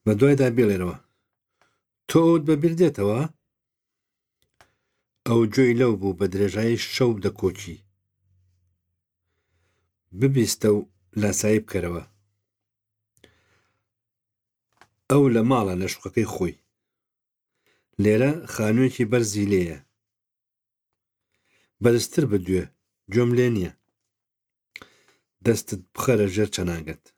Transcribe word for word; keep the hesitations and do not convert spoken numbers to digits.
بە دوایدا بێڵێرەوە تۆ ئەوت بەبیر دێتەوە؟ ئەو گوێی لەو بوو بە درێژایی شەو دەکۆچی. ببیستە و لاسایی بکەرەوە. ئەو لە ماڵە لە شوقەکەی خۆی. لێرە خانوویەکی بەرزی لێیە. بەرزتر بە دوێ گوێم لێ نییە. دەستت بخەرە ژێر چەناگەت.